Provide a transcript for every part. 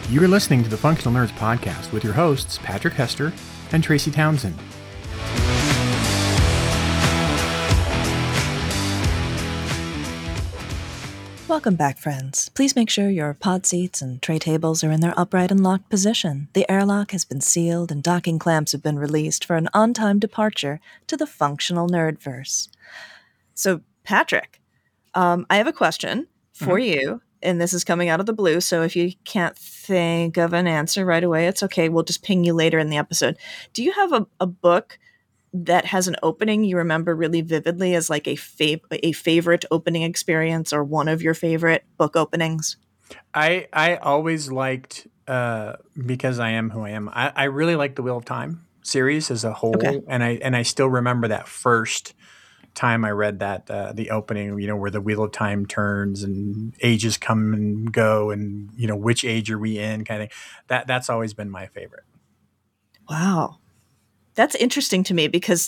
You are listening to the Functional Nerds Podcast with your hosts, Patrick Hester and Tracy Townsend. Welcome back, friends. Please make sure your pod seats and tray tables are in their upright and locked position. The airlock has been sealed and docking clamps have been released for an on-time departure to the Functional Nerdverse. So, Patrick, I have a question for you, and this is coming out of the blue, so if you can't think of an answer right away, it's okay. We'll just ping you later in the episode. Do you have a book that has an opening you remember really vividly as like a favorite opening experience or one of your favorite book openings? I always liked, because I am who I am, I really like the Wheel of Time series as a whole. Okay. And I still remember that first time I read that, the opening, where the Wheel of Time turns and ages come and go and, which age are we in kind of that's always been my favorite. Wow. That's interesting to me because,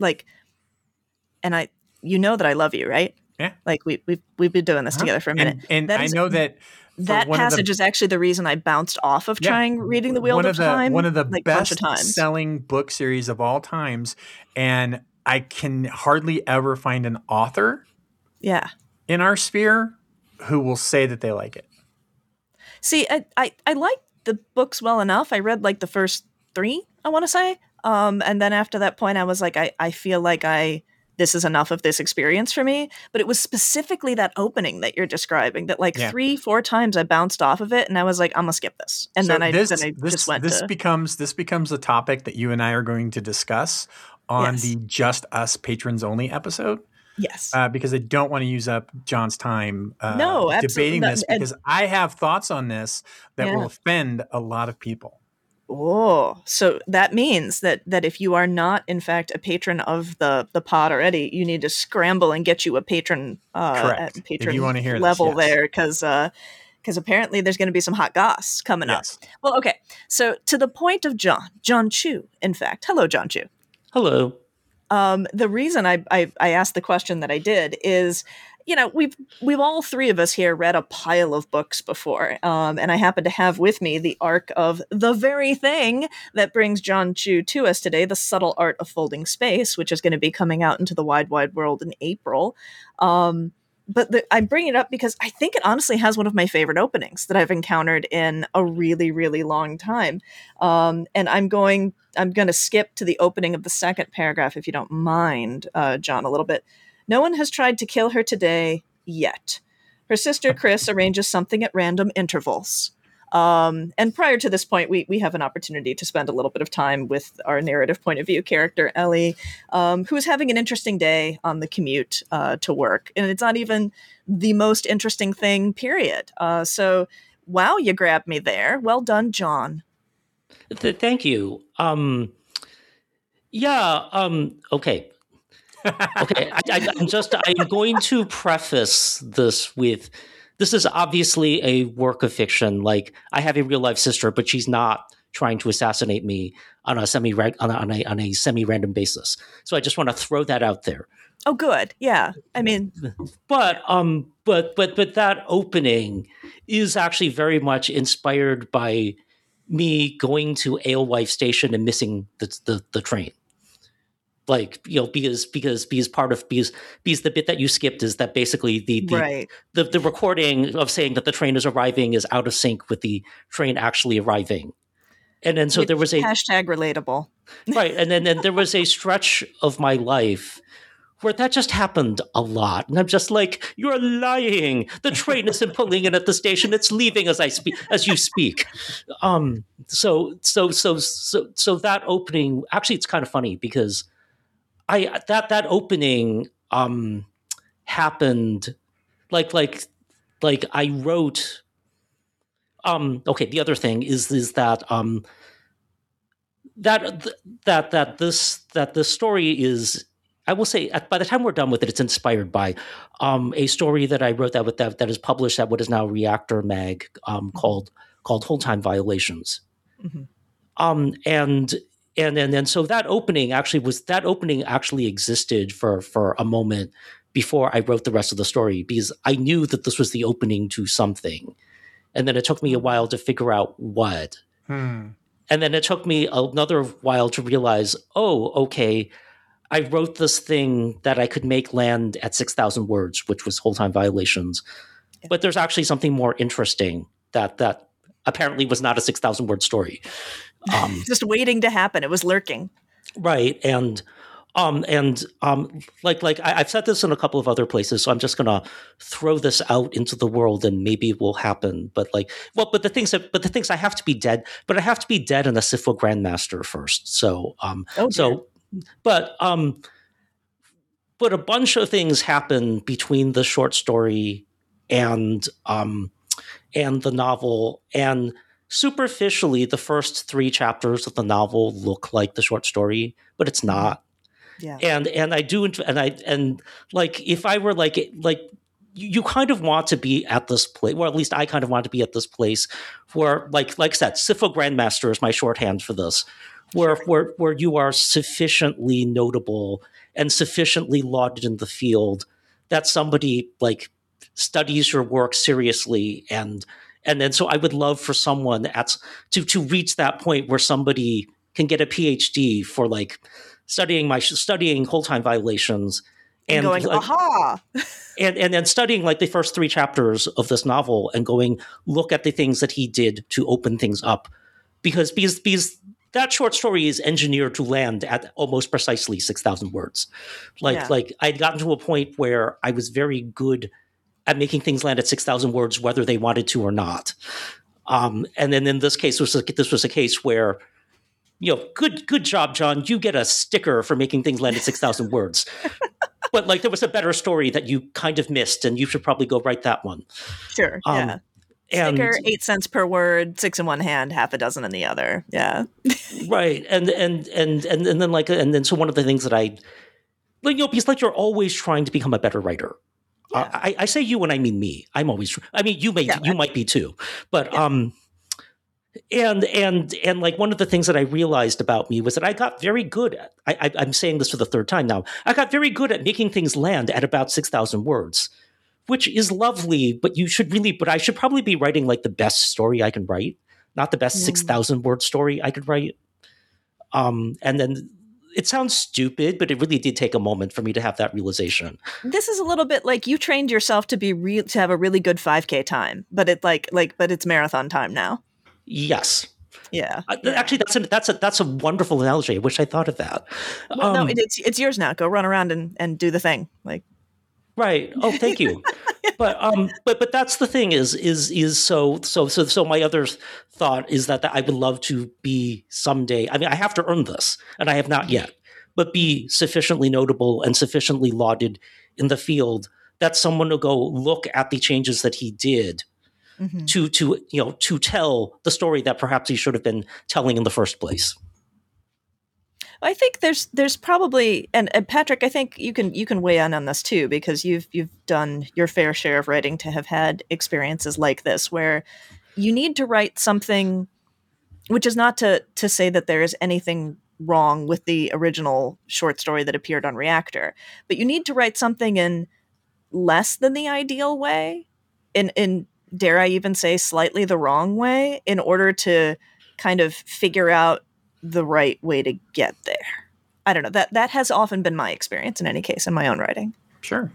and that I love you, right? Yeah. Like we've been doing this together for a minute, and I know that passage is actually the reason I bounced off of reading the Wheel of Time. One of the best-selling book series of all times, and I can hardly ever find an author, in our sphere who will say that they like it. See, I like the books well enough. I read like the first 3, I want to say. And then after that point, I was like, I feel like this is enough of this experience for me. But it was specifically that opening that you're describing that 3-4 times I bounced off of it. And I was like, I'm going to skip this. And so then I just went this becomes a topic that you and I are going to discuss on the Just Us Patrons Only episode. Yes. Because I don't want to use up John's time absolutely. debating this because I have thoughts on this that will offend a lot of people. Oh, so that means that if you are not, in fact, a patron of the pod already, you need to scramble and get you a patron Correct. Patron if you want to hear level this, there, because apparently there's going to be some hot goss coming up. Well, okay. So to the point of John Chu, in fact. Hello, John Chu. Hello. The reason I asked the question that I did is, we've all 3 of us here read a pile of books before, and I happen to have with me the arc of the very thing that brings John Chu to us today, The Subtle Art of Folding Space, which is going to be coming out into the wide world in April. But I bring it up because I think it honestly has one of my favorite openings that I've encountered in a really, really long time. And I'm going to skip to the opening of the second paragraph, if you don't mind, John, a little bit. No one has tried to kill her today yet. Her sister, Chris, arranges something at random intervals. And prior to this point, we have an opportunity to spend a little bit of time with our narrative point of view character, Ellie, who is having an interesting day on the commute to work. And it's not even the most interesting thing, period. So, wow, you grabbed me there. Well done, John. Thank you. Okay. Okay, I'm going to preface this with, this is obviously a work of fiction. Like, I have a real life sister, but she's not trying to assassinate me on a semi-random basis. So I just want to throw that out there. Oh, good. Yeah. I mean, but that opening is actually very much inspired by me going to Alewife Station and missing the train. Like, because the bit that you skipped is that basically the recording of saying that the train is arriving is out of sync with the train actually arriving. And then so there was a hashtag relatable. Right. And then there was a stretch of my life where that just happened a lot. And I'm just like, you're lying. The train isn't pulling in at the station. It's leaving as you speak. So that opening, actually, it's kind of funny because that opening happened like I wrote. Okay, the other thing is that this story is, I will say, by the time we're done with it, it's inspired by a story that I wrote that is published at what is now Reactor Mag, called Hold Time Violations. Mm-hmm. And so that opening actually existed for a moment before I wrote the rest of the story, because I knew that this was the opening to something. And then it took me a while to figure out what. And then it took me another while to realize, oh, okay, I wrote this thing that I could make land at 6,000 words, which was whole time violations. Yeah. But there's actually something more interesting that apparently was not a 6,000 word story. Just waiting to happen. It was lurking. Right. And like I've said this in a couple of other places, so I'm just gonna throw this out into the world and maybe it will happen. But the things I have to be dead, but I have to be dead in a Sifo Grandmaster first. So but a bunch of things happen between the short story and the novel, and superficially the first 3 chapters of the novel look like the short story, but it's not. Yeah. And I do, and like, if I were like you kind of want to be at this place, or at least I kind of want to be at this place where, like I said, Sifo Grandmaster is my shorthand for this, where you are sufficiently notable and sufficiently lauded in the field that somebody like studies your work seriously, and then so I would love for someone to reach that point where somebody can get a PhD for like studying whole time violations and going, like, aha, and then studying like the first 3 chapters of this novel and going, look at the things that he did to open things up, because that short story is engineered to land at almost precisely 6,000 words. Like I'd gotten to a point where I was very good at making things land at 6,000 words, whether they wanted to or not. And then in this case, this was a case where, good job, John. You get a sticker for making things land at 6,000 words. But like, there was a better story that you kind of missed, and you should probably go write that one. Sure. Yeah. Sticker, 8 cents per word, 6 in one hand, half a dozen in the other. Yeah. Right. And then so one of the things that because like you're always trying to become a better writer. Yeah. I say you when I mean me. I'm always. I mean, you might be too, but and like one of the things that I realized about me was that I got very good at. I'm saying this for the 3rd time now. I got very good at making things land at about 6,000 words, which is lovely. But I should probably be writing like the best story I can write, not the best 6,000 word story I could write. And then. It sounds stupid, but it really did take a moment for me to have that realization. This is a little bit like you trained yourself to be to have a really good 5K time, but but it's marathon time now. Yes. Yeah. Actually, that's a wonderful analogy. I wish I thought of that. Well, no, it's yours now. Go run around and do the thing. Like. Right. Oh, thank you. But that's the thing is so my other thought is that I would love to be someday. I mean, I have to earn this, and I have not yet, but be sufficiently notable and sufficiently lauded in the field that someone will go look at the changes that he did to tell the story that perhaps he should have been telling in the first place. I think there's probably and Patrick, I think you can weigh in on this too, because you've done your fair share of writing to have had experiences like this where you need to write something, which is not to say that there is anything wrong with the original short story that appeared on Reactor, but you need to write something in less than the ideal way, in dare I even say slightly the wrong way, in order to kind of figure out the right way to get there. I don't know. That has often been my experience in any case in my own writing. Sure.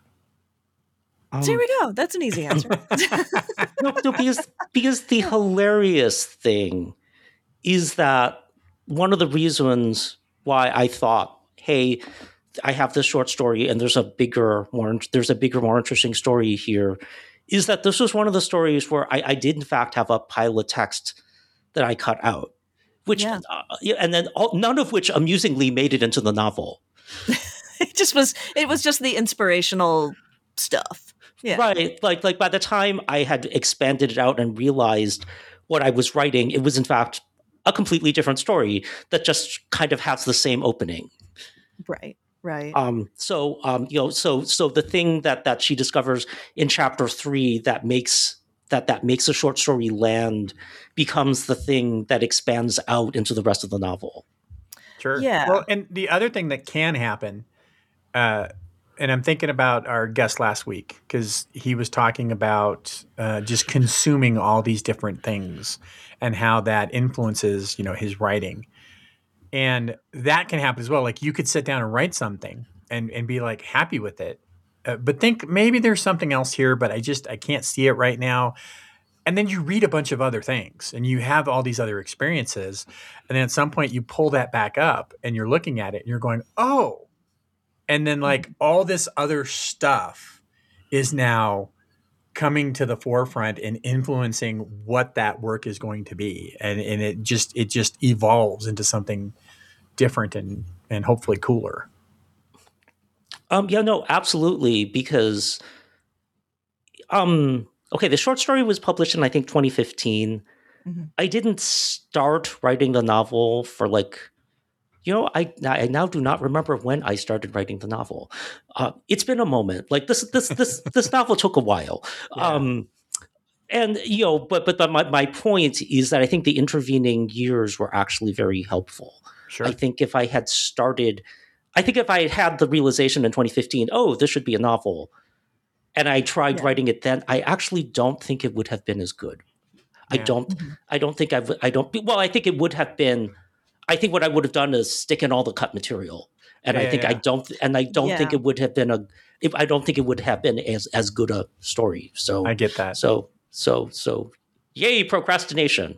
So here we go. That's an easy answer. No, because the hilarious thing is that one of the reasons why I thought, hey, I have this short story and there's a bigger, more interesting story here, is that this was one of the stories where I did in fact have a pile of text that I cut out. Which, and then none of which amusingly made it into the novel. It was just the inspirational stuff. Yeah. Right. Like by the time I had expanded it out and realized what I was writing, it was in fact a completely different story that just kind of has the same opening. Right. Right. So the thing that she discovers in chapter 3 that makes a short story land becomes the thing that expands out into the rest of the novel. Sure. Yeah. Well, and the other thing that can happen and I'm thinking about our guest last week because he was talking about just consuming all these different things and how that influences, his writing. And that can happen as well. Like you could sit down and write something and be like happy with it. But think maybe there's something else here, but I can't see it right now. And then you read a bunch of other things and you have all these other experiences. And then at some point you pull that back up and you're looking at it and you're going, oh, and then like all this other stuff is now coming to the forefront and influencing what that work is going to be. And it just evolves into something different and hopefully cooler. Yeah, no, absolutely. Because, okay, the short story was published in, I think, 2015. Mm-hmm. I didn't start writing the novel for I now do not remember when I started writing the novel. It's been a moment. Like this novel took a while. Yeah. And but my point is that I think the intervening years were actually very helpful. Sure. I think if I had had the realization in 2015, oh, this should be a novel, and I tried writing it then, I actually don't think it would have been as good. Yeah. I think it would have been. I think what I would have done is stick in all the cut material, and I don't think it would have been I don't think it would have been as good a story. So I get that. So yay, procrastination.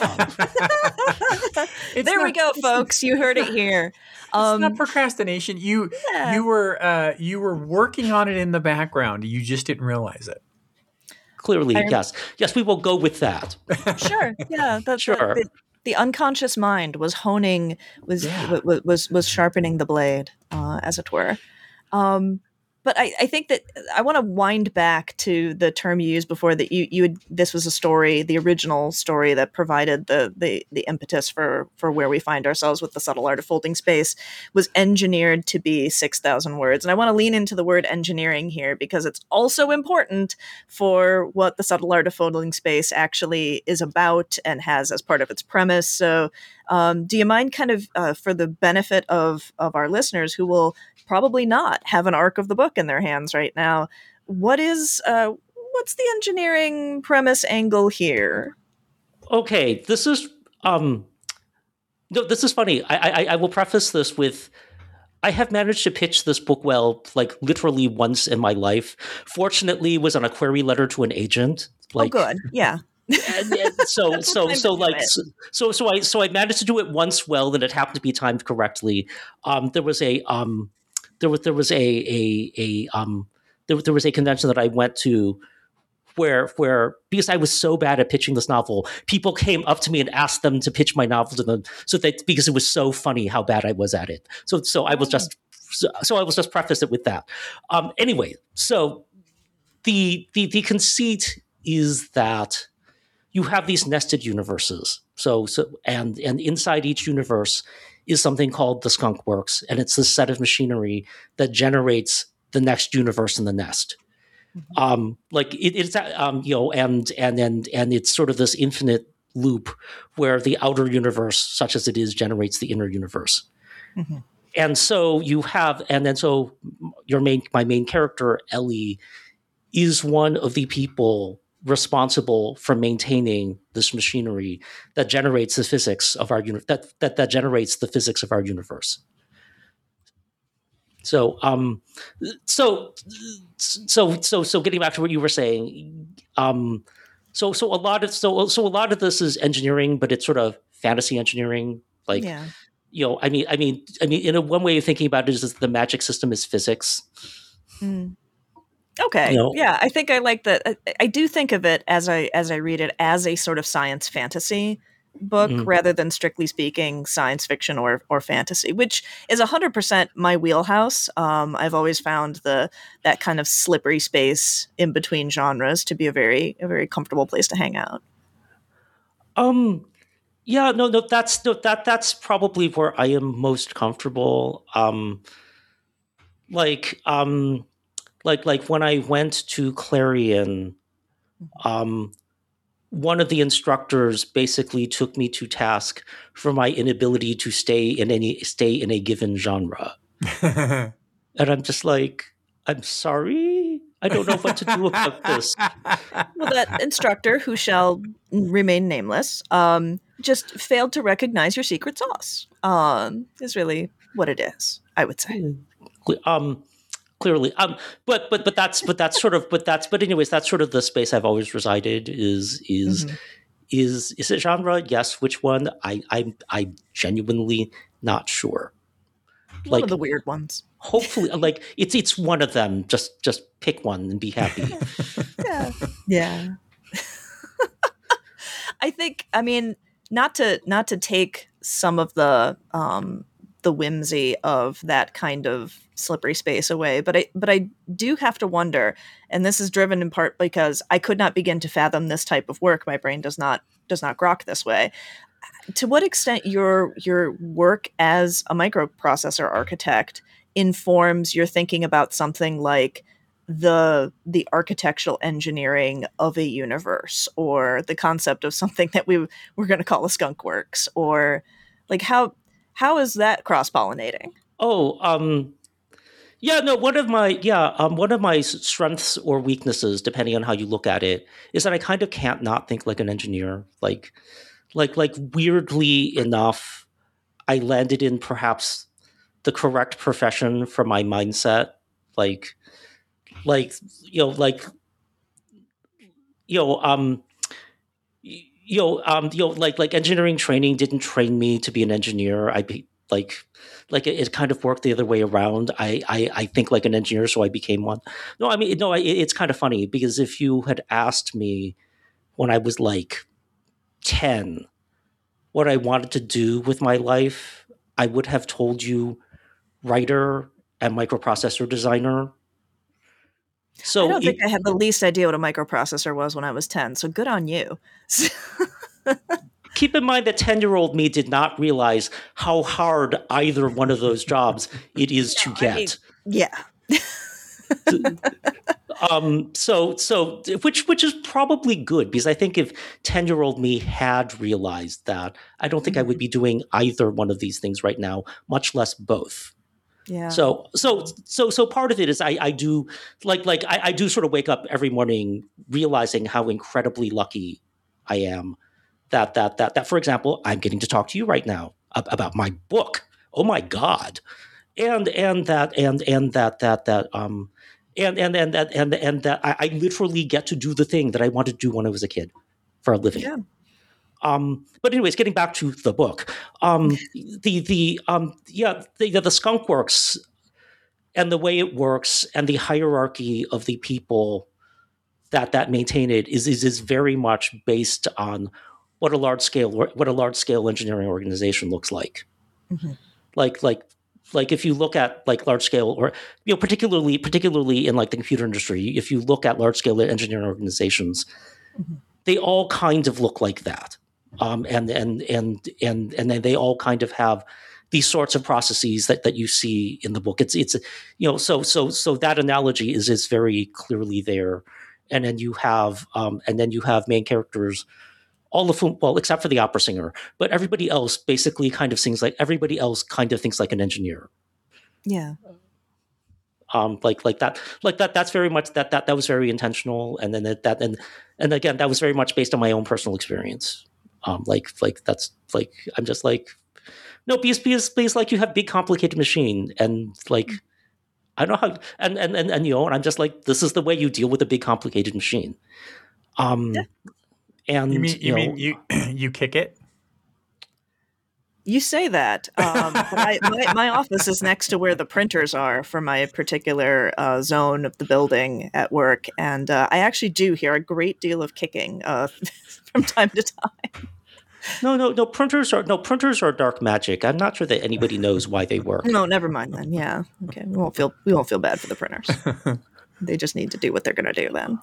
There we go, folks. You heard it here. It's not procrastination. You were working on it in the background. You just didn't realize it. Clearly, yes. We will go with that. Sure. Yeah. Sure. The unconscious mind was honing, was sharpening the blade, as it were. But I think that I want to wind back to the term you used before that this was a story, the original story that provided the impetus for where we find ourselves with The Subtle Art of Folding Space was engineered to be 6,000 words. And I want to lean into the word engineering here because it's also important for what The Subtle Art of Folding Space actually is about and has as part of its premise. So do you mind kind of for the benefit of our listeners who will probably not have an arc of the book in their hands right now, what's the engineering premise angle here? Okay, this is this is funny. I will preface this with I have managed to pitch this book well, like literally once in my life. Fortunately, it was on a query letter to an agent. Oh, good. Yeah. So I managed to do it once well, and it happened to be timed correctly. There was a convention that I went to where because I was so bad at pitching this novel, people came up to me and asked them to pitch my novel to them, because it was so funny how bad I was at it. So I will just preface it with that. Anyway, so the conceit is that you have these nested universes. And inside each universe is something called the Skunk Works, and it's this set of machinery that generates the next universe in the nest. Mm-hmm. And it's sort of this infinite loop where the outer universe, such as it is, generates the inner universe. Mm-hmm. And so my main character, Ellie, is one of the people responsible for maintaining this machinery that generates the physics of our that generates the physics of our universe. So getting back to what you were saying, so a lot of this is engineering, but it's sort of fantasy engineering, like I mean, in one way of thinking about it is the magic system is physics. Mm. Okay. Yeah, I think I like that. I do think of it as I read it as a sort of science fantasy book rather than strictly speaking science fiction or fantasy, which is 100% my wheelhouse. I've always found that kind of slippery space in between genres to be a very comfortable place to hang out. Yeah, that's probably where I am most comfortable. Like when I went to Clarion, one of the instructors basically took me to task for my inability to stay in a given genre. And I'm just like, I'm sorry. I don't know what to do about this. Well, that instructor, who shall remain nameless, just failed to recognize your secret sauce. Is really what it is, I would say. Clearly, but anyways, that's sort of the space I've always resided. Is it genre? Yes. Which one? I'm genuinely not sure. One of the weird ones. Hopefully, like it's one of them. Just pick one and be happy. Yeah. I think. I mean, not to take some of the whimsy of that kind of slippery space away, but I do have to wonder, and this is driven in part because I could not begin to fathom this type of work. My brain does not grok this way. To what extent your work as a microprocessor architect informs your thinking about something like the architectural engineering of a universe, or the concept of something that we're going to call a skunk works, or like how is that cross-pollinating? Yeah, no, one of my strengths or weaknesses, depending on how you look at it, is that I kind of can't not think like an engineer. Like weirdly enough, I landed in perhaps the correct profession for my mindset. Like engineering training didn't train me to be an engineer. It kind of worked the other way around. I think like an engineer, so I became one. No, I mean, no, it's kind of funny because if you had asked me when I was like 10 what I wanted to do with my life, I would have told you writer and microprocessor designer. So I don't think I had the least idea what a microprocessor was when I was 10, so good on you. Keep in mind that 10-year-old me did not realize how hard either one of those jobs it is to get. Yeah. Which is probably good, because I think if 10-year-old me had realized that, I don't think I would be doing either one of these things right now, much less both. Yeah. So part of it is I do I do sort of wake up every morning realizing how incredibly lucky I am that for example, I'm getting to talk to you right now about my book. Oh my God. And that I literally get to do the thing that I wanted to do when I was a kid for a living. Yeah. But anyways, getting back to the book, the skunk works and the way it works and the hierarchy of the people that maintain it is very much based on what a large scale engineering organization looks like. Mm-hmm. Like if you look at like large scale, or particularly in like the computer industry, if you look at large scale engineering organizations, they all kind of look like that. And then they all kind of have these sorts of processes that you see in the book. It's so that analogy is very clearly there. And then you have main characters, all of whom, well, except for the opera singer, but everybody else basically kind of thinks like an engineer. Yeah. That's very much that was very intentional. And then and again, that was very much based on my own personal experience. That's like, I'm just like, no, because like you have big complicated machine, and like, I don't know how, and and I'm just like, this is the way you deal with a big complicated machine. Yeah. And you mean you kick it? You say that. My office is next to where the printers are for my particular zone of the building at work, and I actually do hear a great deal of kicking from time to time. No. Printers are dark magic. I'm not sure that anybody knows why they work. No, never mind then. Yeah, okay. We won't feel bad for the printers. They just need to do what they're going to do then.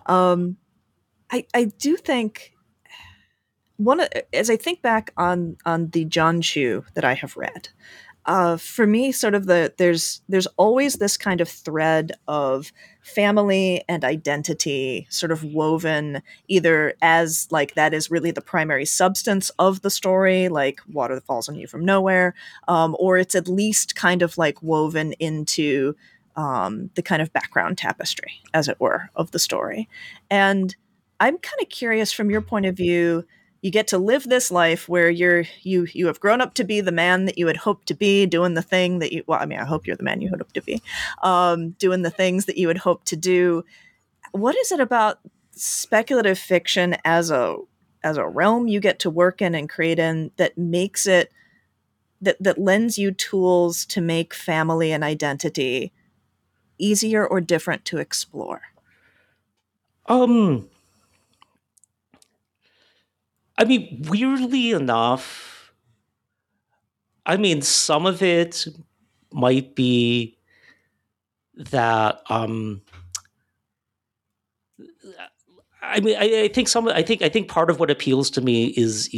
I do think as I think back on the John Chu that I have read, for me, sort of there's always this kind of thread of family and identity sort of woven either as like that is really the primary substance of the story, like water that falls on you from nowhere, or it's at least kind of like woven into the kind of background tapestry, as it were, of the story. And I'm kind of curious from your point of view. You get to live this life where you have grown up to be the man that you had hoped to be, doing the thing that I hope you're the man you had hoped to be, doing the things that you had hoped to do. What is it about speculative fiction as a realm you get to work in and create in that makes it that lends you tools to make family and identity easier or different to explore? I mean, weirdly enough, I mean, some of it might be that I mean, I think part of what appeals to me is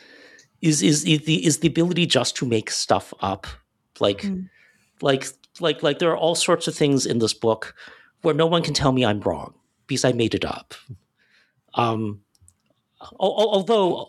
the ability just to make stuff up, like there are all sorts of things in this book where no one can tell me I'm wrong because I made it up. Although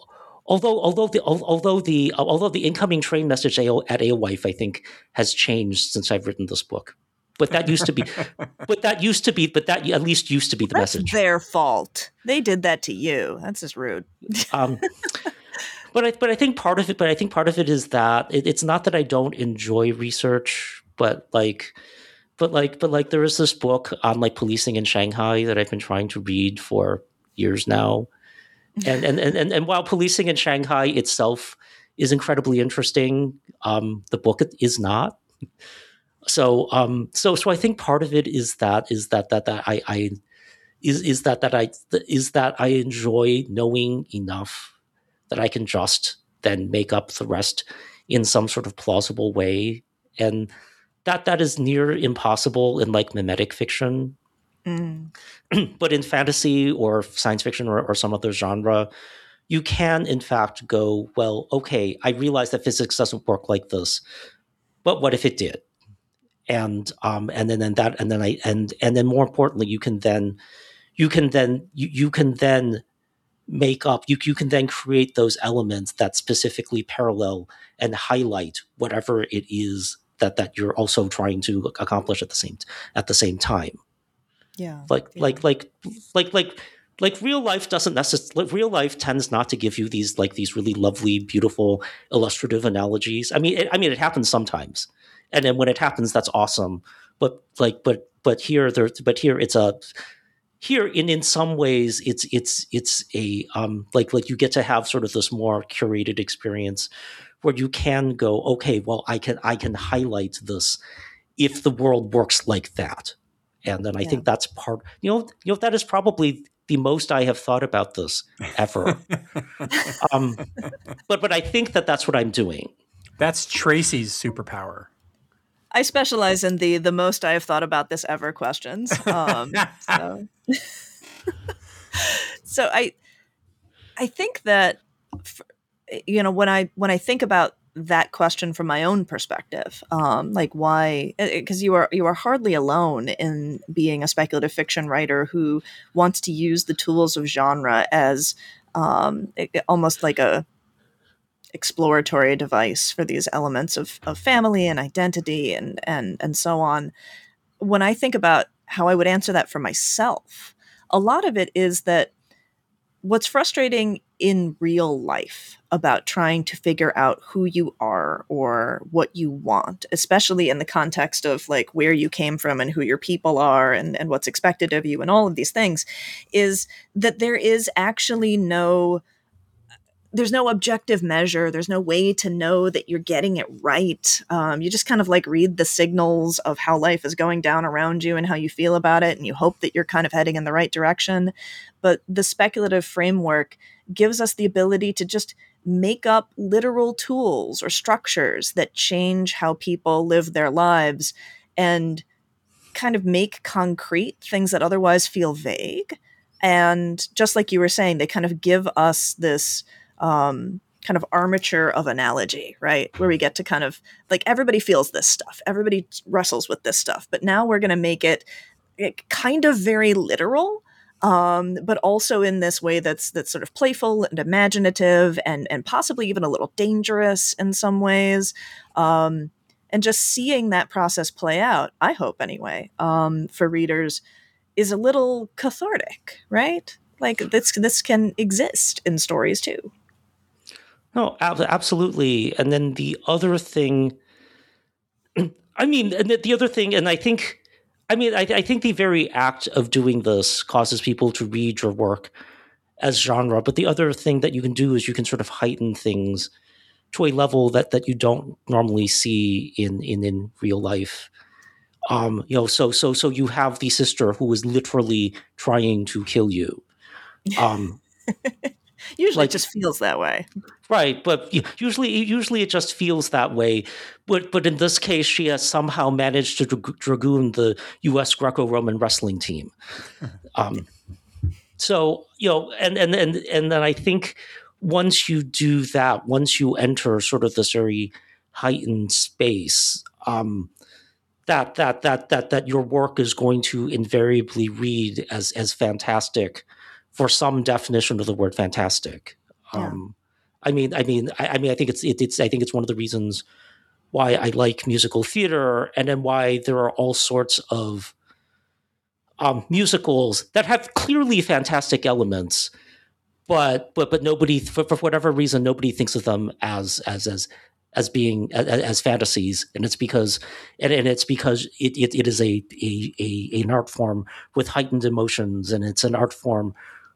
the incoming train message at Alewife, I think, has changed since I've written this book. But that used to be, that at least used to be the message. That's their fault. They did that to you. That's just rude. But I think part of it is that it's not that I don't enjoy research, but there is this book on like policing in Shanghai that I've been trying to read for years now. And while policing in Shanghai itself is incredibly interesting, the book is not. So I think part of it is that I enjoy knowing enough that I can just then make up the rest in some sort of plausible way, and that is near impossible in like mimetic fiction. But in fantasy or science fiction or some other genre, you can in fact go, well, okay, I realize that physics doesn't work like this, but what if it did? And then more importantly, you can then make up, you can then create those elements that specifically parallel and highlight whatever it is that you're also trying to accomplish at the same time. Yeah. Like real life doesn't necessarily, real life tends not to give you these really lovely, beautiful, illustrative analogies. I mean, it happens sometimes. And then when it happens, that's awesome. But here in some ways it's a like you get to have sort of this more curated experience where you can go, okay, well, I can highlight this if the world works like that. And then I think that's part, that is probably the most I have thought about this ever. But I think that's what I'm doing. That's Tracy's superpower. I specialize in the most I have thought about this ever questions. So I think that, when I think about that question from my own perspective, like why, because you are hardly alone in being a speculative fiction writer who wants to use the tools of genre as almost like a exploratory device for these elements of family and identity and so on. When I think about how I would answer that for myself, a lot of it is that what's frustrating in real life about trying to figure out who you are or what you want, especially in the context of like where you came from and who your people are and what's expected of you and all of these things, is that there is actually there's no objective measure. There's no way to know that you're getting it right. You just kind of like read the signals of how life is going down around you and how you feel about it. And you hope that you're kind of heading in the right direction. But the speculative framework gives us the ability to just make up literal tools or structures that change how people live their lives and kind of make concrete things that otherwise feel vague. And just like you were saying, they kind of give us this kind of armature of analogy, right? Where we get to kind of like, everybody feels this stuff. Everybody wrestles with this stuff. But now we're going to make it kind of very literal, but also in this way that's sort of playful and imaginative and possibly even a little dangerous in some ways. And And just seeing that process play out, I hope anyway, for readers is a little cathartic, right? Like this can exist in stories too. No, absolutely. And then the other thing, I mean, and the other thing, and I think, I think the very act of doing this causes people to read your work as genre. But the other thing that you can do is you can sort of heighten things to a level that you don't normally see in real life. So you have the sister who is literally trying to kill you. Usually it just feels that way. Right, but usually it just feels that way. But in this case, she has somehow managed to dragoon the U.S. Greco-Roman wrestling team. So and then I think once you do that, once you enter sort of this very heightened space, that your work is going to invariably read as fantastic, for some definition of the word fantastic. Yeah. I think it's one of the reasons why I like musical theater, and then why there are all sorts of musicals that have clearly fantastic elements, but nobody, for whatever reason, nobody thinks of them as being as fantasies, and it's because it is an art form with heightened emotions, and it's an art form,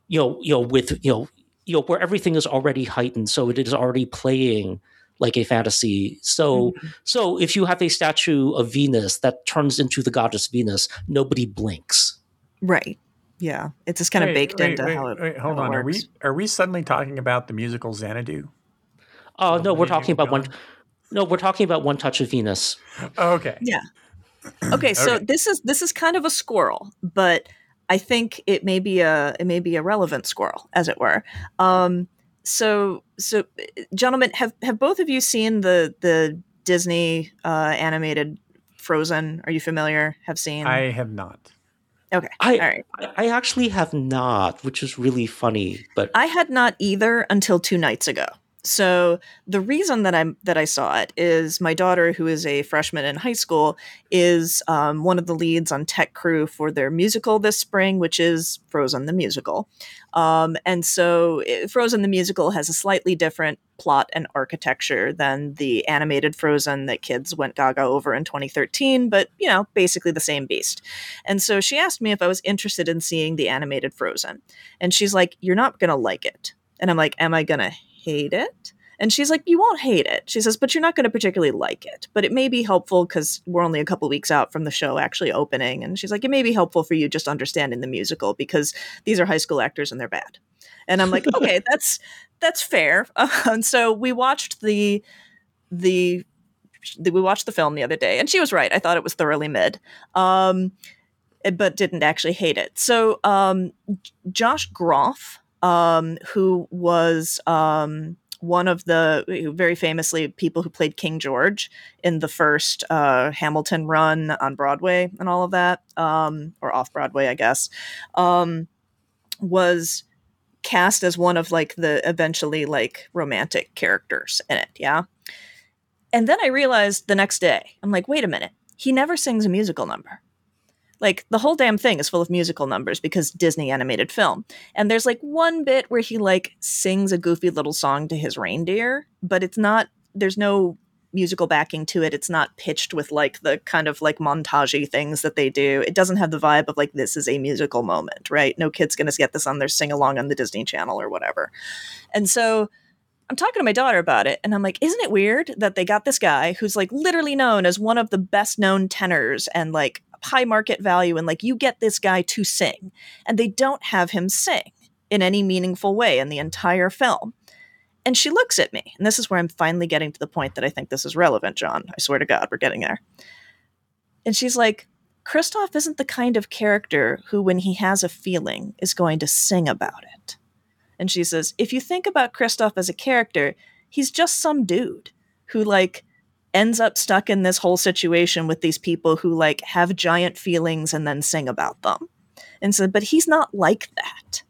where everything is already heightened, so it is already playing like a fantasy. So if you have a statue of Venus that turns into the goddess Venus, nobody blinks. Right. Yeah. It's just kind of baked into how it hold how on. it works. Are we suddenly talking about the musical Xanadu? No, we're talking about one. No, we're talking about One Touch of Venus. Okay. Yeah. Okay, so this is kind of a squirrel, but I think it may be a relevant squirrel, as it were. So gentlemen, have both of you seen the Disney animated Frozen? Are you familiar? Have seen? I have not. Okay. All right. I actually have not, which is really funny, but I had not either until 2 nights ago. So the reason that I saw it is my daughter, who is a freshman in high school, is one of the leads on tech crew for their musical this spring, which is Frozen the Musical. And so Frozen the Musical has a slightly different plot and architecture than the animated Frozen that kids went gaga over in 2013, but, basically the same beast. And so she asked me if I was interested in seeing the animated Frozen. And she's like, "You're not going to like it." And I'm like, "Am I going to hate it?" And she's like, "You won't hate it." She says, "But you're not going to particularly like it. But it may be helpful because we're only a couple weeks out from the show actually opening." And she's like, "It may be helpful for you just understanding the musical because these are high school actors and they're bad." And I'm like, "Okay, that's fair." And so we watched we watched the film the other day, and she was right. I thought it was thoroughly mid, but didn't actually hate it. So Josh Groff, who was one of the very famously people who played King George in the first Hamilton run on Broadway and all of that, or off Broadway, I guess, was cast as one of the eventually romantic characters in it. Yeah. And then I realized the next day, I'm like, wait a minute, he never sings a musical number. The whole damn thing is full of musical numbers because Disney animated film. And there's one bit where he sings a goofy little song to his reindeer, but there's no musical backing to it. It's not pitched with the kind of montage-y things that they do. It doesn't have the vibe of this is a musical moment, right? No kid's going to get this on their sing-along on the Disney Channel or whatever. And so I'm talking to my daughter about it, and I'm like, isn't it weird that they got this guy who's literally known as one of the best known tenors and high market value, and you get this guy to sing, and they don't have him sing in any meaningful way in the entire film. And she looks at me, and this is where I'm finally getting to the point that I think this is relevant, John. I swear to God, we're getting there. And she's like, "Kristoff isn't the kind of character who, when he has a feeling, is going to sing about it." And she says, "If you think about Kristoff as a character, he's just some dude who ends up stuck in this whole situation with these people who have giant feelings and then sing about them." And so, but he's not like that.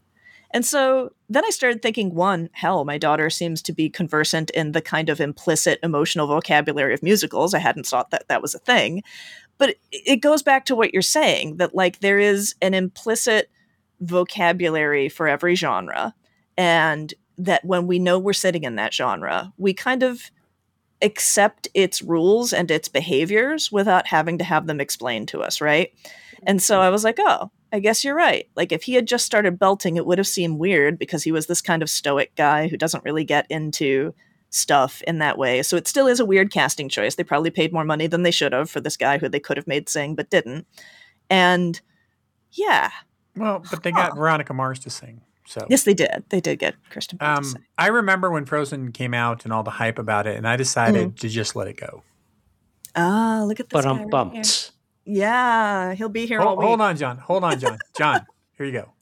And so then I started thinking, one, hell, my daughter seems to be conversant in the kind of implicit emotional vocabulary of musicals. I hadn't thought that that was a thing. But it goes back to what you're saying, that like there is an implicit vocabulary for every genre. And that when we know we're sitting in that genre, we kind of accept its rules and its behaviors without having to have them explained to us, right? And so I was like, oh, I guess you're right. Like if he had just started belting, it would have seemed weird because he was this kind of stoic guy who doesn't really get into stuff in that way. So it still is a weird casting choice. They probably paid more money than they should have for this guy who they could have made sing but didn't. And yeah. Well, but they got Veronica Mars to sing. So yes, they did. They did get Kristen Bell to sing. I remember when Frozen came out and all the hype about it, and I decided to just let it go. Ah, look at this guy right here. Yeah, he'll be here all week. Hold on, John. John, here you go.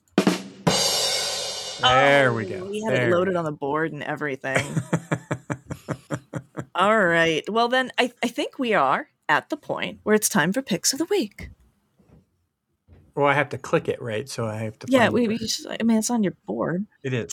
There we go. We had it loaded on the board and everything. All right. Well, then I think we are at the point where it's time for Picks of the Week. Well, I have to click it, right? So I have to. Yeah, it's on your board. It is.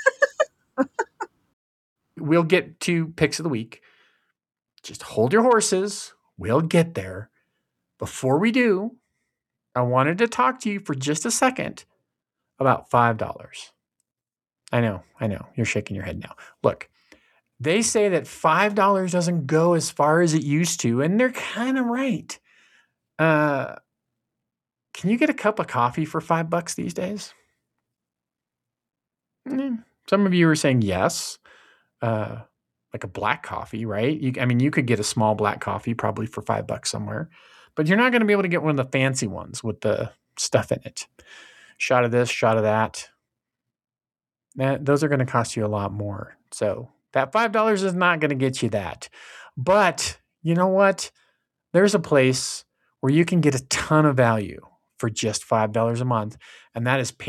We'll get to Picks of the Week. Just hold your horses. We'll get there. Before we do, I wanted to talk to you for just a second about $5. I know. You're shaking your head now. Look, they say that $5 doesn't go as far as it used to, and they're kind of right. Can you get a cup of coffee for $5 these days? Some of you are saying yes. Like a black coffee, right? You could get a small black coffee probably for $5 somewhere, but you're not going to be able to get one of the fancy ones with the stuff in it. Shot of this, shot of that. Those are going to cost you a lot more. So that $5 is not going to get you that. But you know what? There's a place where you can get a ton of value for just $5 a month. And that is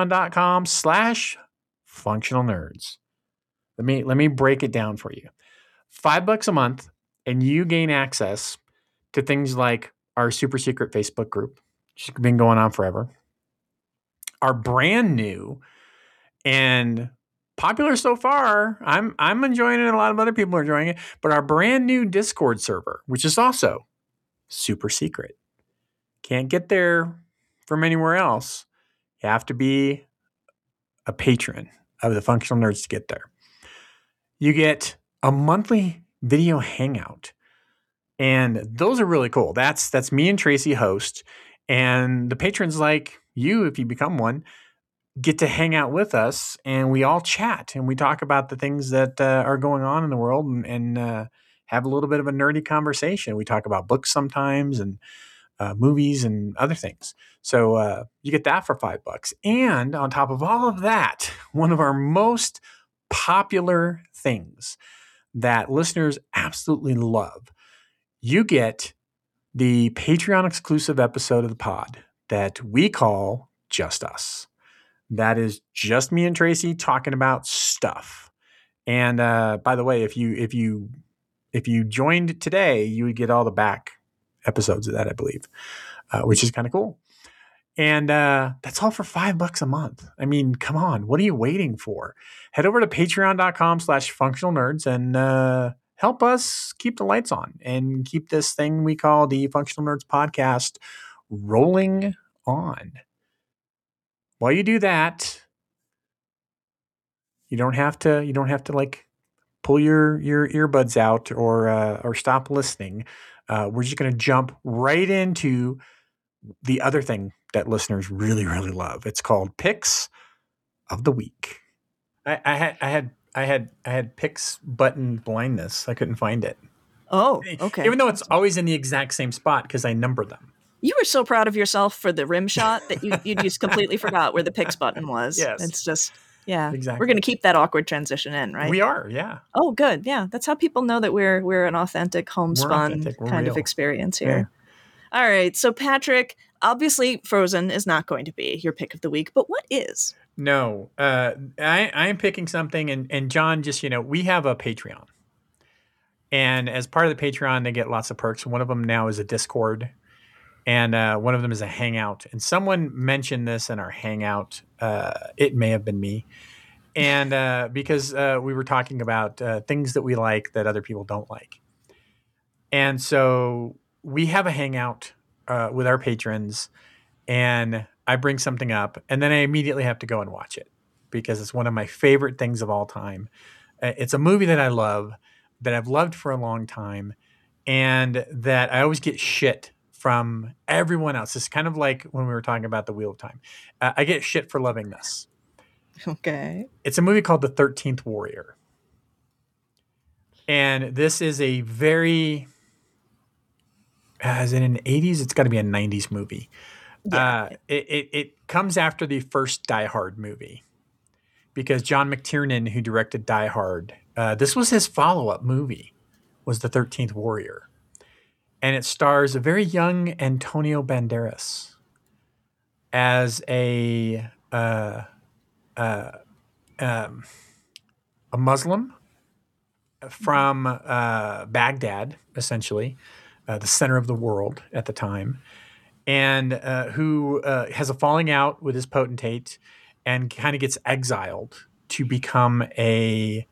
patreon.com/functionalnerds. Let me break it down for you. $5 a month, and you gain access to things like our super secret Facebook group, which has been going on forever. Our brand new and popular so far. I'm enjoying it. A lot of other people are enjoying it. But our brand new Discord server, which is also super secret, can't get there from anywhere else. You have to be a patron of the Functional Nerds to get there. You get a monthly video hangout, and those are really cool. That's me and Tracy host, and the patrons like you, if you become one, get to hang out with us, and we all chat and we talk about the things that are going on in the world, and have a little bit of a nerdy conversation. We talk about books sometimes and movies and other things. So you get that for $5. And on top of all of that, one of our most popular things that listeners absolutely love, you get the Patreon exclusive episode of the pod that we call Just Us. That is just me and Tracy talking about stuff. And by the way, if you joined today, you would get all the back episodes of that, I believe, which is kind of cool. And that's all for $5 a month. I mean, come on, what are you waiting for? Head over to patreon.com/functionalnerds and help us keep the lights on and keep this thing we call the Functional Nerds podcast rolling on. While you do that, you don't have to like pull your earbuds out or stop listening. We're just going to jump right into the other thing that listeners really, really love. It's called Picks of the Week. I had Picks button blindness. I couldn't find it. Oh, okay. Even though it's always in the exact same spot because I number them. You were so proud of yourself for the rim shot that you just completely forgot where the Picks button was. Yes. It's just, yeah. Exactly. We're going to keep that awkward transition in, right? We are, yeah. Oh, good. Yeah. That's how people know that we're an authentic homespun kind of experience here. Yeah. All right. So, Patrick, obviously Frozen is not going to be your pick of the week, but what is? No. I am picking something, and John, just, we have a Patreon. And as part of the Patreon, they get lots of perks. One of them now is a Discord. And one of them is a Hangout. And someone mentioned this in our Hangout It May Have Been Me. And because we were talking about things that we like that other people don't like. And so we have a hangout with our patrons, and I bring something up, and then I immediately have to go and watch it because it's one of my favorite things of all time. It's a movie that I love, that I've loved for a long time, and that I always get shit from everyone else. It's kind of like when we were talking about The Wheel of Time. I get shit for loving this. Okay. It's a movie called The 13th Warrior. And this is a very... is it in the 80s? It's got to be a 90s movie. Yeah. It comes after the first Die Hard movie because John McTiernan, who directed Die Hard, this was his follow-up movie, was The 13th Warrior. And it stars a very young Antonio Banderas as a Muslim from Baghdad, essentially, the center of the world at the time, and who has a falling out with his potentate and kind of gets exiled to become a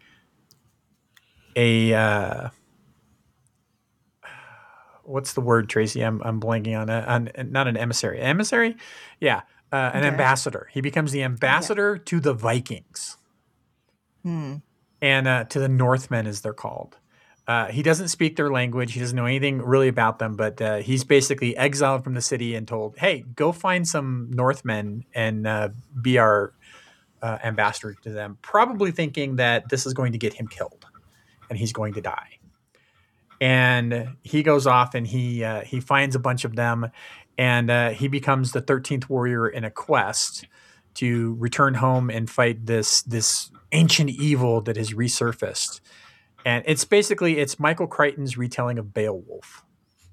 what's the word, Tracy? I'm blanking on it. Not an emissary. Emissary? Yeah. An ambassador. He becomes the ambassador to the Vikings. And to the Northmen, as they're called. He doesn't speak their language. He doesn't know anything really about them, but he's basically exiled from the city and told, hey, go find some Northmen and be our ambassador to them, probably thinking that this is going to get him killed and he's going to die. And he goes off and he finds a bunch of them, and he becomes the 13th warrior in a quest to return home and fight this ancient evil that has resurfaced. And it's Michael Crichton's retelling of Beowulf.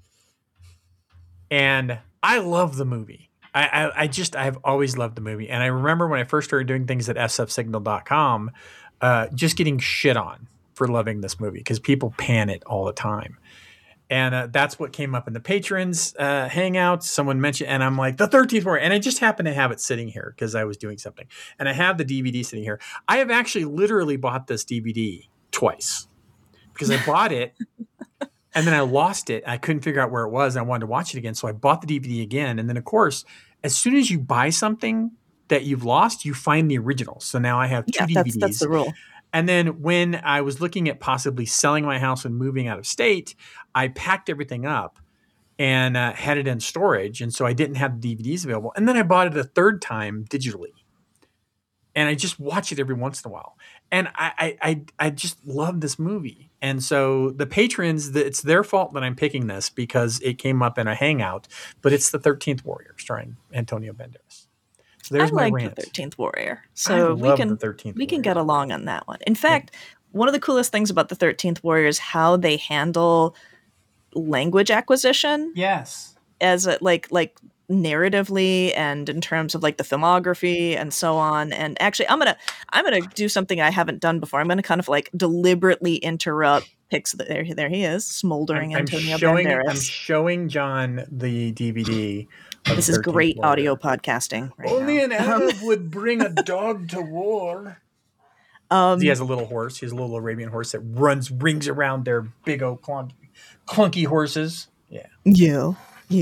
And I love the movie. I've always loved the movie. And I remember when I first started doing things at sfsignal.com, just getting shit on for loving this movie because people pan it all the time. And that's what came up in the patrons hangouts. Someone mentioned, and I'm like, the 13th Warrior. And I just happened to have it sitting here because I was doing something. And I have the DVD sitting here. I have actually literally bought this DVD twice because I bought it and then I lost it. I couldn't figure out where it was. And I wanted to watch it again. So I bought the DVD again. And then, of course, as soon as you buy something that you've lost, you find the original. So now I have two DVDs. That's the rule. And then when I was looking at possibly selling my house and moving out of state, I packed everything up and had it in storage. And so I didn't have the DVDs available. And then I bought it a third time digitally. And I just watch it every once in a while. And I just love this movie. And so the patrons, it's their fault that I'm picking this because it came up in a hangout. But it's The 13th Warrior starring Antonio Banderas. So there's my rant. The 13th Warrior. So we can get along on that one. In fact, one of the coolest things about the 13th Warrior is how they handle language acquisition. Yes. As like narratively and in terms of like the filmography and so on. And actually I'm gonna do something I haven't done before. I'm gonna kind of like deliberately interrupt picks. There he is, smoldering Antonio Banderas. I'm showing John the DVD. This is great audio podcasting. Only an Arab would bring a dog to war. He has a little horse. He has a little Arabian horse that rings around their big old clunky horses. Yeah.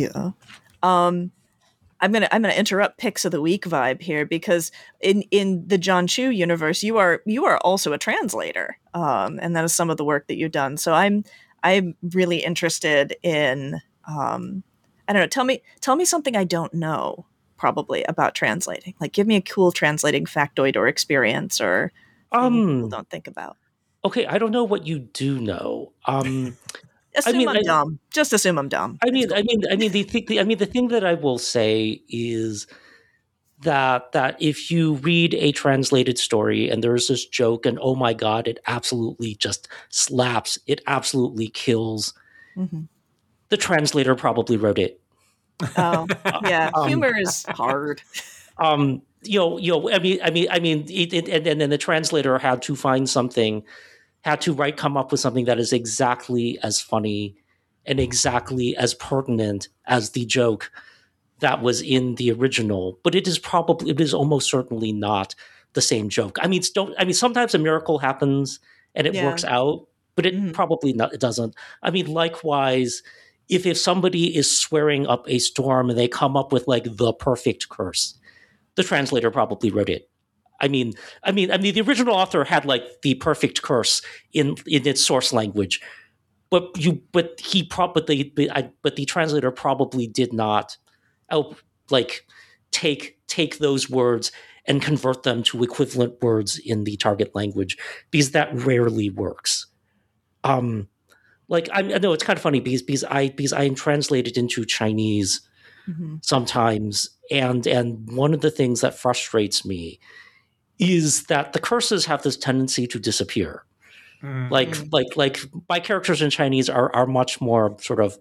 I'm gonna interrupt picks of the week vibe here because in the John Chu universe, you are also a translator, and that is some of the work that you've done. So I'm really interested in. I don't know. Tell me something I don't know probably about translating. Like, give me a cool translating factoid or experience or people don't think about. Okay, I don't know what you do know. Assume I'm dumb. Just assume I'm dumb. The thing that I will say is that if you read a translated story and there's this joke and oh my god, it absolutely just slaps, it absolutely kills. Mm-hmm. The translator probably wrote it. Oh, yeah. Humor is hard. And then the translator had to find something, come up with something that is exactly as funny and exactly as pertinent as the joke that was in the original, but it is almost certainly not the same joke. Sometimes a miracle happens and it works out, but it probably not. It doesn't. I mean, likewise, if somebody is swearing up a storm and they come up with like the perfect curse, the translator probably wrote it. The original author had like the perfect curse in its source language, but the translator probably did not take those words and convert them to equivalent words in the target language, because that rarely works. I know it's kind of funny because I am translated into Chinese sometimes, and one of the things that frustrates me is that the curses have this tendency to disappear. Like my characters in Chinese are much more sort of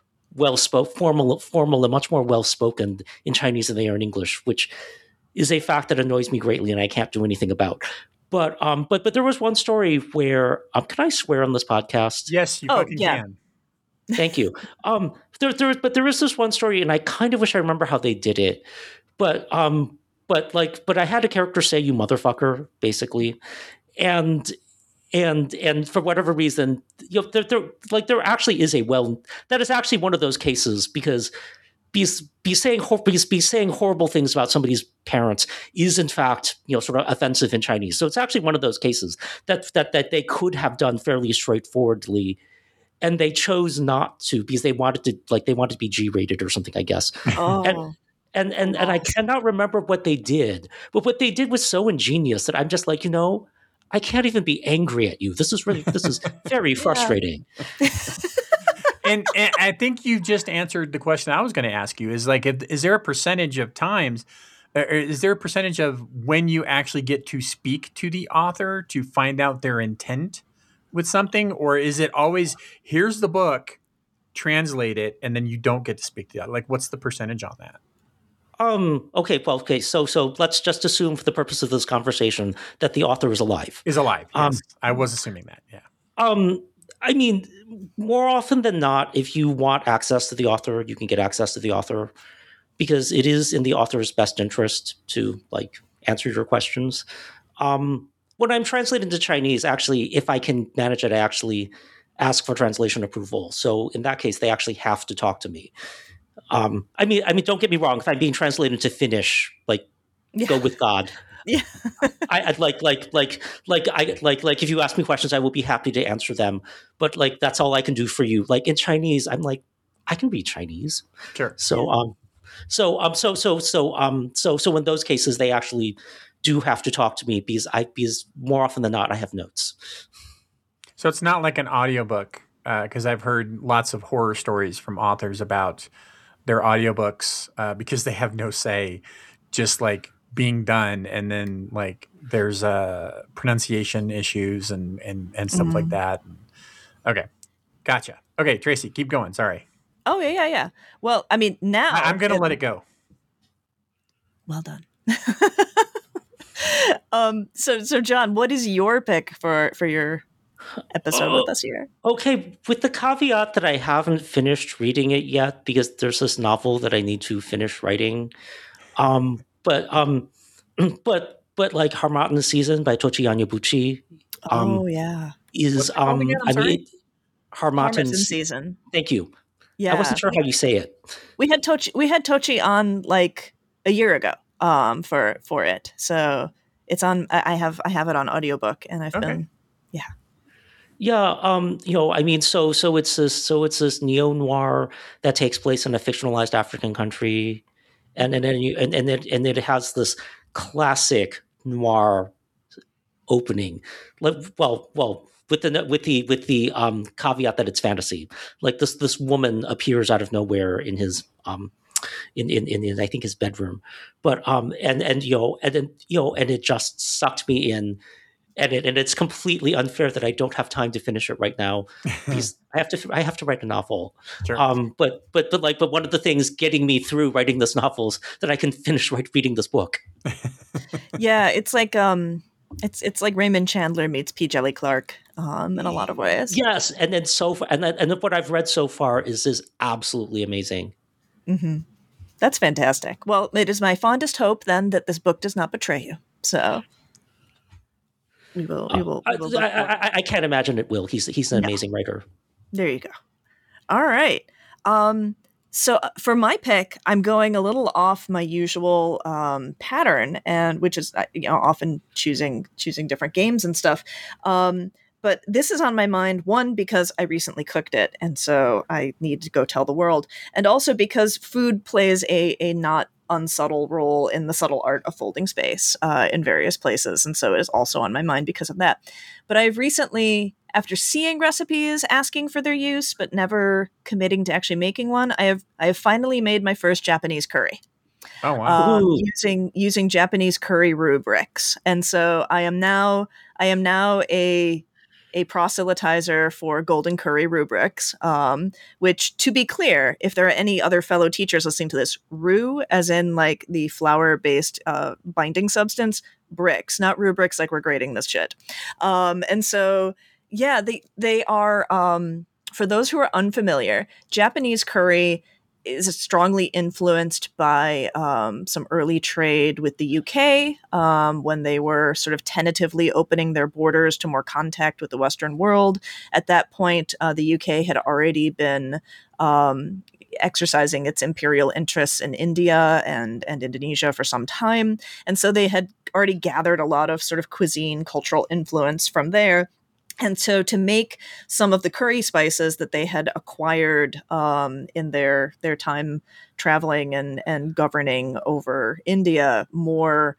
formal and much more well spoken in Chinese than they are in English, which is a fact that annoys me greatly and I can't do anything about. But there was one story where can I swear on this podcast? Yes, you fucking can. Thank you. There is this one story, and I kind of wish I remember how they did it. But I had a character say "you motherfucker" basically, and for whatever reason, there actually is that is actually one of those cases, because be saying horrible things about somebody's parents is in fact sort of offensive in Chinese. So it's actually one of those cases that they could have done fairly straightforwardly, and they chose not to because they wanted to be G-rated or something, I guess. Oh. And I cannot remember what they did, but what they did was so ingenious that I'm just like, I can't even be angry at you. This is very frustrating. And I think you just answered the question I was going to ask you. Is there a percentage of times, or is there a percentage of when you actually get to speak to the author to find out their intent with something, or is it always here's the book, translate it, and then you don't get to speak to that? What's the percentage on that? Okay. So let's just assume, for the purpose of this conversation, that the author is alive. Yes. I was assuming that. Yeah. More often than not, if you want access to the author, you can get access to the author, because it is in the author's best interest to answer your questions. When I'm translating to Chinese, actually, if I can manage it, I actually ask for translation approval. So in that case, they actually have to talk to me. Don't get me wrong. If I'm being translated to Finnish, go with God. Yeah. I'd if you ask me questions, I will be happy to answer them. But that's all I can do for you. In Chinese, I'm I can read Chinese. Sure. So in those cases, they actually do have to talk to me, because more often than not, I have notes. So it's not like an audiobook, because I've heard lots of horror stories from authors about their audiobooks because they have no say, just being done, and then there's pronunciation issues and stuff like that. Okay, gotcha. Okay, Tracy, keep going. Sorry. Oh yeah. Well, now I'm gonna let it go. Well done. So John, what is your pick for your episode with us here? Okay, with the caveat that I haven't finished reading it yet, because there's this novel that I need to finish writing. But Harmattan Season by Tochi Onyebuchi. Is Harmattan Season. Thank you. Yeah, I wasn't sure how you say it. We had Tochi on a year ago for it, so it's on. I have it on audiobook, and I've been so it's this neo-noir that takes place in a fictionalized African country, and then it has this classic noir opening. With the caveat that it's fantasy. This woman appears out of nowhere in his in I think his bedroom, but it just sucked me in. And it's completely unfair that I don't have time to finish it right now, because I have to write a novel. Sure. But one of the things getting me through writing this novel is that I can finish reading this book. Yeah, it's it's like Raymond Chandler meets P. Djeli Clark in a lot of ways. Yes, and then what I've read so far is absolutely amazing. Mm-hmm. That's fantastic. Well, it is my fondest hope then that this book does not betray you. So we will. I can't imagine it will. He's an amazing writer. There you go. All right. So for my pick, I'm going a little off my usual pattern, and which is often choosing different games and stuff. But this is on my mind, one, because I recently cooked it, and so I need to go tell the world, and also because food plays a not unsubtle role in the subtle art of folding space in various places, and so it is also on my mind because of that. But I've recently, after seeing recipes asking for their use but never committing to actually making one, I have finally made my first Japanese curry. Oh wow! Using Japanese curry rubrics, and so I am now a proselytizer for Golden Curry rubrics, which, to be clear, if there are any other fellow teachers listening to this, roux, as in like the flour-based binding substance, bricks, not rubrics like we're grading this shit. And so, yeah, they are, for those who are unfamiliar, Japanese curry is strongly influenced by some early trade with the UK when they were sort of tentatively opening their borders to more contact with the Western world. At that point, the UK had already been exercising its imperial interests in India and Indonesia for some time. And so they had already gathered a lot of sort of cuisine, cultural influence from there. And so to make some of the curry spices that they had acquired in their time traveling and governing over India more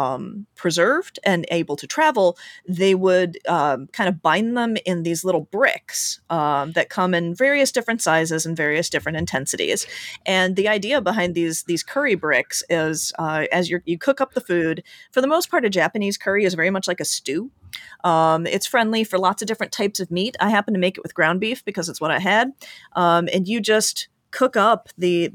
preserved and able to travel, they would kind of bind them in these little bricks that come in various different sizes and various different intensities. And the idea behind these curry bricks is as you cook up the food, for the most part, a Japanese curry is very much like a stew. It's friendly for lots of different types of meat. I happen to make it with ground beef because it's what I had. And you just cook up the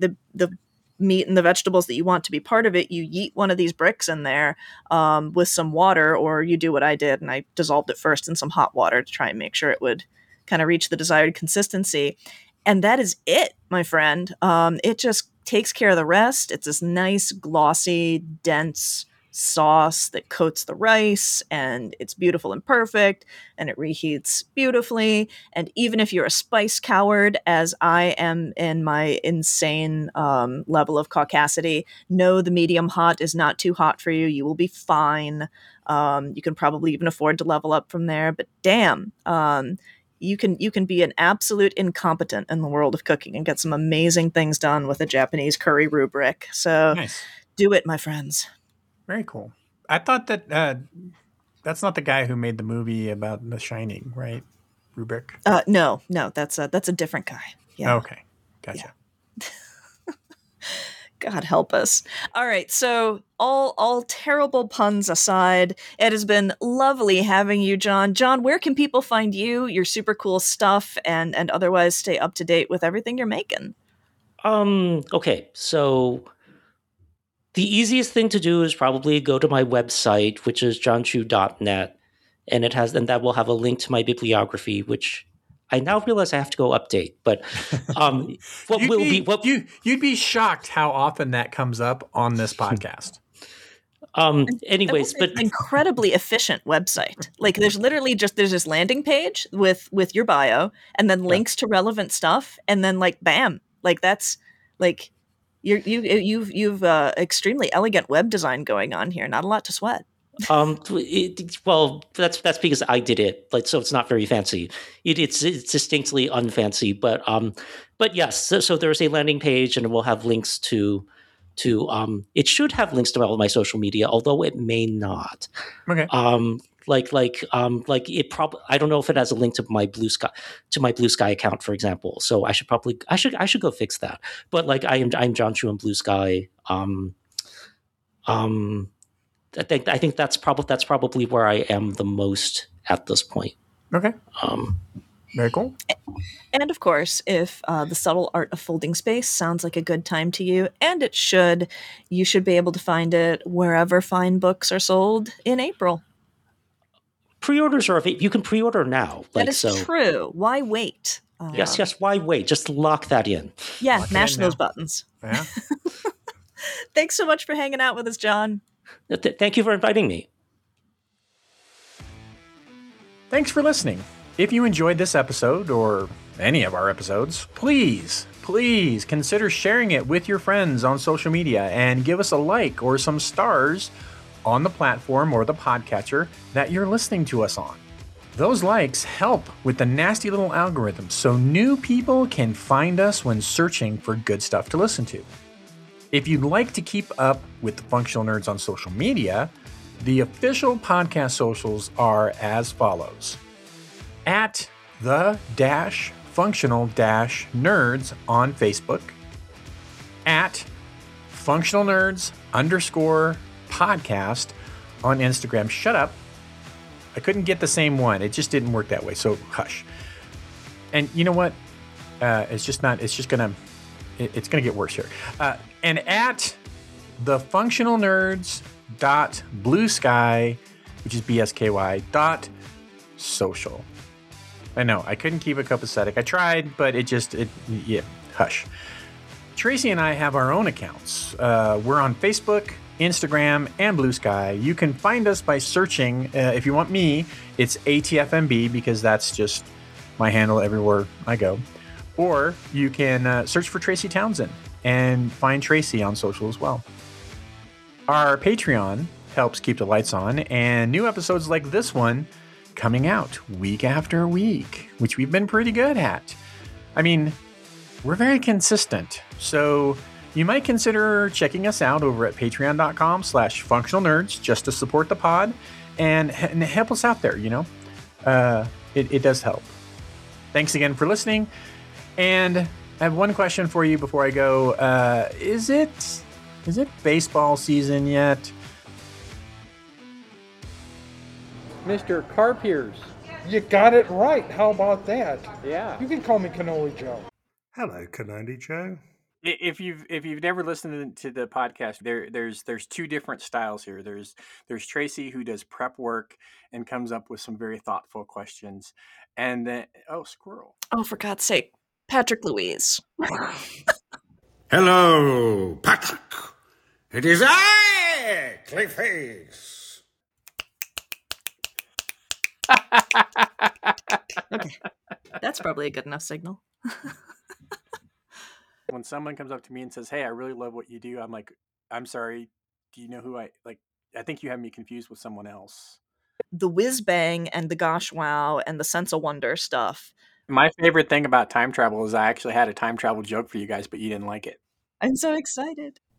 meat and the vegetables that you want to be part of it. You yeet one of these bricks in there with some water, or you do what I did, and I dissolved it first in some hot water to try and make sure it would kind of reach the desired consistency. And that is it, my friend. It just takes care of the rest. It's this nice, glossy, dense sauce that coats the rice, and it's beautiful and perfect, and it reheats beautifully. And even if you're a spice coward, as I am in my insane level of caucasity, no, the medium hot is not too hot for you. You will be fine. You can probably even afford to level up from there, but damn, you can be an absolute incompetent in the world of cooking and get some amazing things done with a Japanese curry rubric. So Nice. Do it, my friends. Very cool. I thought that that's not the guy who made the movie about The Shining, right? Rubric. No, that's a different guy. Yeah. Okay, gotcha. Yeah. God help us. All right, so all terrible puns aside, it has been lovely having you, John. John, where can people find you, your super cool stuff, and otherwise stay up to date with everything you're making? Okay, so the easiest thing to do is probably go to my website, which is johnchu.net, and that will have a link to my bibliography, which I now realize I have to go update. But you'd be shocked how often that comes up on this podcast. Anyways, but an incredibly efficient website. Like there's this landing page with your bio, and then links to relevant stuff, and then like bam, like that's like. You've extremely elegant web design going on here. Not a lot to sweat. Well, that's because I did it. Like, so it's not very fancy. It's distinctly unfancy. But yes. So there's a landing page, and it will have links to. It should have links to all of my social media, although it may not. Okay. Like it probably, I don't know if it has a link to my Blue Sky account, for example. So I should go fix that. But like I'm John Chu on Blue Sky. I think that's probably where I am the most at this point. Okay. Very cool. And of course, if the subtle art of folding space sounds like a good time to you, and it should, you should be able to find it wherever fine books are sold in April. Pre-orders you can pre-order now. That is true. Why wait? Yes. Why wait? Just lock that in. Yeah, mash those buttons. Yeah. Thanks so much for hanging out with us, John. Thank you for inviting me. Thanks for listening. If you enjoyed this episode or any of our episodes, please consider sharing it with your friends on social media and give us a like or some stars on the platform or the podcatcher that you're listening to us on. Those likes help with the nasty little algorithm so new people can find us when searching for good stuff to listen to. If you'd like to keep up with the Functional Nerds on social media, the official podcast socials are as follows. At the-functional-nerds on Facebook. At Functional Nerds _podcast on Instagram. Shut up. I couldn't get the same one. It just didn't work that way. So hush. And you know what? It's going to get worse here. And at the Functional Nerds .bluesky, which is BSKY .social. I know I couldn't keep it copacetic. I tried, but hush. Tracy and I have our own accounts. We're on Facebook, Instagram, and Blue Sky. You can find us by searching. If you want me, it's ATFMB because that's just my handle everywhere I go. Or you can search for Tracy Townsend and find Tracy on social as well. Our Patreon helps keep the lights on, and new episodes like this one coming out week after week, which we've been pretty good at. I mean, we're very consistent, so you might consider checking us out over at patreon.com/functionalnerds just to support the pod and help us out there, it does help. Thanks again for listening, and I have one question for you before I go. Is it baseball season yet? Mr. Carpiers. You got it right. How about that? Yeah. You can call me Cannoli Joe. Hello, Cannoli Joe. If you've never listened to the podcast, there's two different styles here. There's Tracy, who does prep work and comes up with some very thoughtful questions, and then squirrel. Oh, for God's sake, Patrick Louise. Hello, Patrick. It is I, Clayface. Okay, that's probably a good enough signal. When someone comes up to me and says, "Hey, I really love what you do," I'm like, "I'm sorry, do you know who I like? I think you have me confused with someone else." The whiz bang and the gosh wow and the sense of wonder stuff. My favorite thing about time travel is I actually had a time travel joke for you guys, but you didn't like it. I'm so excited.